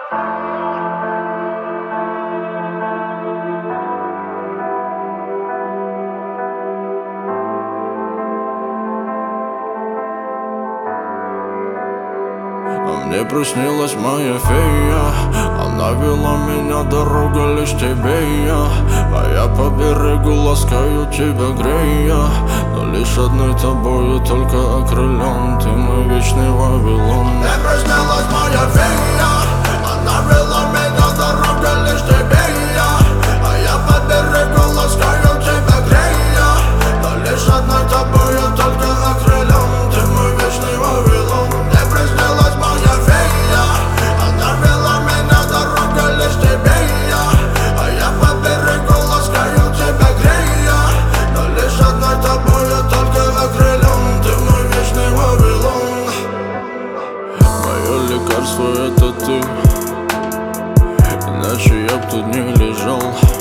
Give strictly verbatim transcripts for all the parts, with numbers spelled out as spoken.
Мне приснилась моя фея, она вела меня, дорога лишь тебе и я. А я по берегу ласкаю тебя, грея, но лишь одной тобою только окрылен. Ты мой вечный Вавилон. Мне приснилась моя фея, она вела меня, дорога лишь тебе и я. А я по берегу ласкаю тебя, грея, но лишь одной тобою только окрылен. Ты мой вечный Вавилон. Мне приснилась моя фея, она вела меня, дорога лишь тебе и я. А я по берегу ласкаю тебя, грея, но лишь одной тобою только окрылен. Ты мой вечный Вавилон. Мое лекарство — это ты, иначе я б тут не лежал.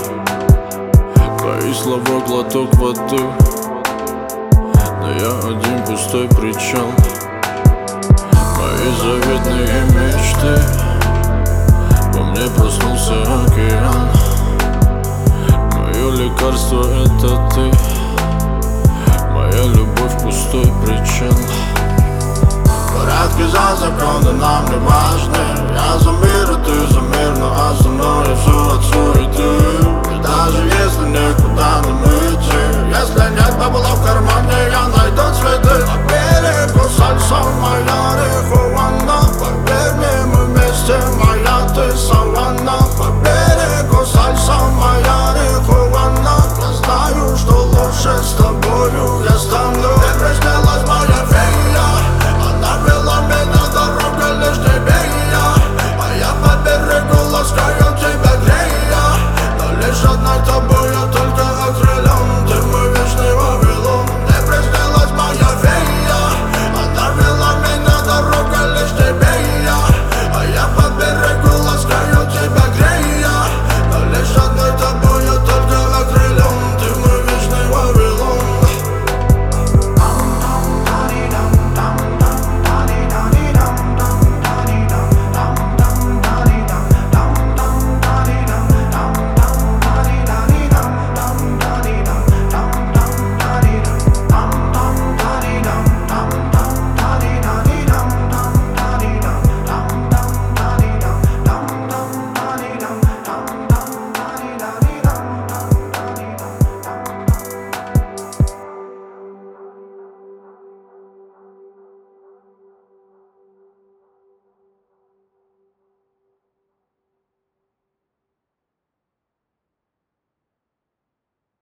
Твои слова — глоток воды, но я один пустой причал. Мои заветные мечты, во мне проснулся океан. Мое лекарство — это ты, моя любовь — пустой причал. Порядки за законы нам не важны,